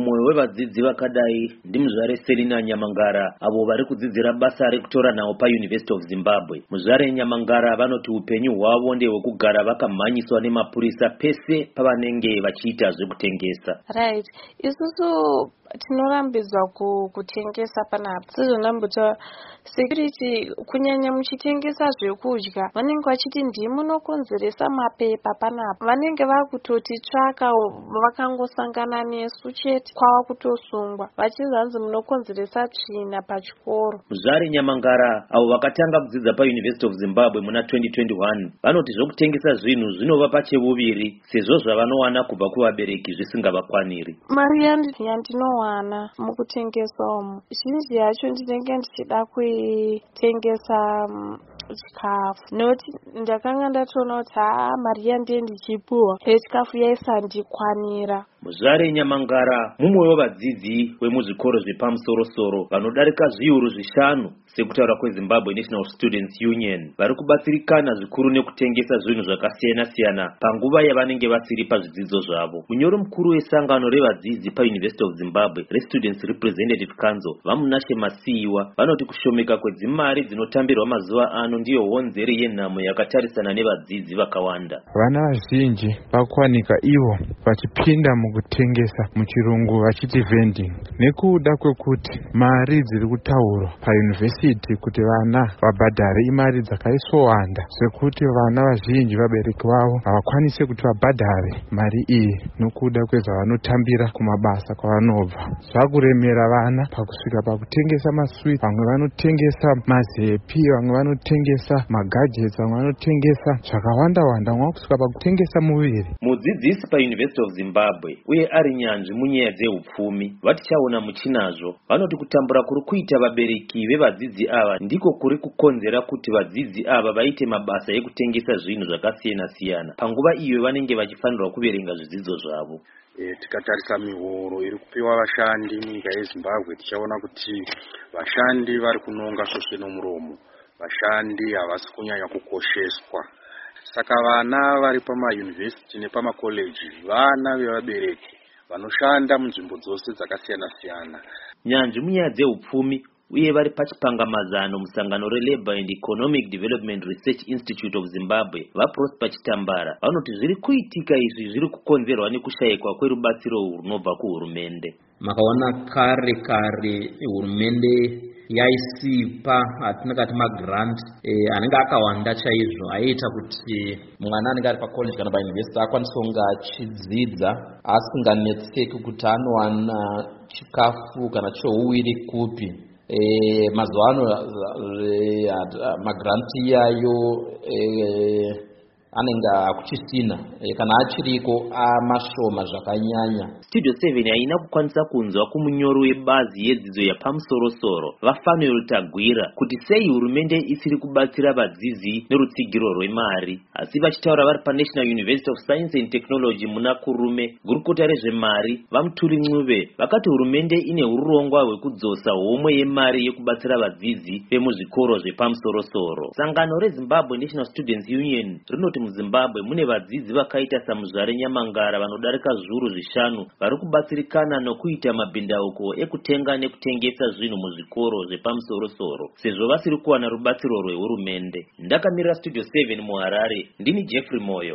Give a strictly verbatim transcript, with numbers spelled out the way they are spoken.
Mumwe wevadzidzi vakadai ndi Muzvare Selina Nyamangara avo vari kudzidzira basa rekutora nawo pa University of Zimbabwe. Muzvare Nyamangara vanoti upenyu hwavo ndehwekugara vakamhanyiswa nemapurisa pese pavanenge vachiita zvekutengesa. Right. Isusu tinorambidzwa kutengesa panapa. Sizvonambuta security kunyanya muchitengesa zvekudya vanenge vachiti ndimunokonzeresa mapepa panapa. Vanenge vakutoti tsvaka vakangosangana nesu chete kwava kutosungwa vachizanzi munokonzeresa tsvina pachikoro. Muzvare Nyamangara avo vakatanga kudzidza pa University of Zimbabwe muna twenty twenty-one vanoti zvokutengesa zvinhu zvinova pachevuviri sezvo zvavanowana kubva kuvabereki zvisingavakwaniri. Mari yandinowana mukutengesa umu zhinji yacho ndinenge ndichida kuitengesa chikafu noti ndakanga ndatoona kuti haa mari yandiye ndichipuwa yechikafu yaisandikwanira. Muzvare Nyamangara mumwe wevadzidzi vemuzvikoro zvepamusoro-soro vanodarika zviuru zvishanu sekutaura kweZimbabwe National Students Union vari kubatsirikana zvikuru nekutengesa zvinhu zvakasiyana-siyana panguva yavanenge vasiri pazvidzidzo zvavo. Munyori mukuru wesangano revadzidzi pa University of Zimbabwe reStudents Representative Council Vamunashe Masiyiwa vanoti kushomeka kwedzimari dzinotambirwa mazuva ano ndiyo honzeri yenhamo yakatarisana nevadzidzi vakawanda. Vana vazhinji vakuwanika ivo vachipinda mukutengesa muchirungu vachiti vending nekuda kwekuti mari dziri kutaurwa payunivhesiti kuti vana vabhadhare imari dzakaisowanda zvekuti vana vazhinji vabereki vavo havakwanise kuti vabhadhare mari iyi nokuda kwezvavanotambira kumabasa kwavanobva. Zvakuremera vana pakusvika pakutengesa maswiti, vamwe vanotengesa mazepi, vamwe vanotengesa magadgets, vamwe vanotengesa zvakawanda wanda, vamwe kusvika pakutengesa muviri. Mudzidzisi pa University of Zimbabwe uye ari nyanzvi munyaya dzeupfumi vatichaona muchinazvo vanoti kutambura kuri kuita vabereki vevadzidzi ava ndiko kuri kukonzera kuti vadzidzi ava vaite mabasa ekutengesa zvinhu zvakasiyana-siyana panguva iyo vanenge vachifanirwa kuverenga zvidzidzo zvavo. E, tikatarisa mihoro iri kupiwa vashandi munyika yeZimbabwe tichaona kuti vashandi vari kunonga svosve nomuromo, vashandi havasi kunyanya kukosheswa. Saka vana vari pamayunivhesiti nepamakoleji vana vevabereki vanoshanda munzvimbo dzose dzakasiyana-siyana. Nyanzvi munyaya dzeupfumi uye vari pachipangamazano musangano reLabour and Economic Development Research Institute of Zimbabwe vaProsper Chitambara vanoti zviri kuitika izvi zviri kukonzerwa nekushayikwa kwerubatsiro runobva kuhurumende. Makaona kare kare hurumende yaisipa atinakati magrant eh, anenge akawanda chaizvo aiita kuti mwana anenge ari pacollege kana pauniversity akwanise kunge achidzidza asinganetseki kuti anowana chikafu kana chouwiri kupi. E, mazuva ano e, magranti iyayo e, anenge akuchisina e, kana achiriko amashoma zvakanyanya. Studio seven haina kukwanisa kunzwa kumunyori webazi yedzidzo yapamusoro-soro vaFanuel Tagwira kuti sei hurumende isiri kubatsira vadzidzi nerutsigiro rwemari, asi vachitaura vari paNational University of Science and Technology muna Kurume gurukota rezvemari vaMuturi Ncube vakati hurumende ine urongwa hwekudzosa homwe yemari yekubatsira vadzidzi vemuzvikoro zvepamusoro-soro. Sangano reZimbabwe National Students Union rinoti muZimbabwe mune vadzidzi vakaita saMuzvare Nyamangara vanodarika zviuru zvishanu vari kubatsirikana nokuita mabhindauko ekutenga nekutengesa zvinhu muzvikoro zvepamusoro-soro sezvo vasiri kuwana rubatsiro rwehurumende. Ndakamirira Studio seven muHarare, ndini Jeffrey Moyo.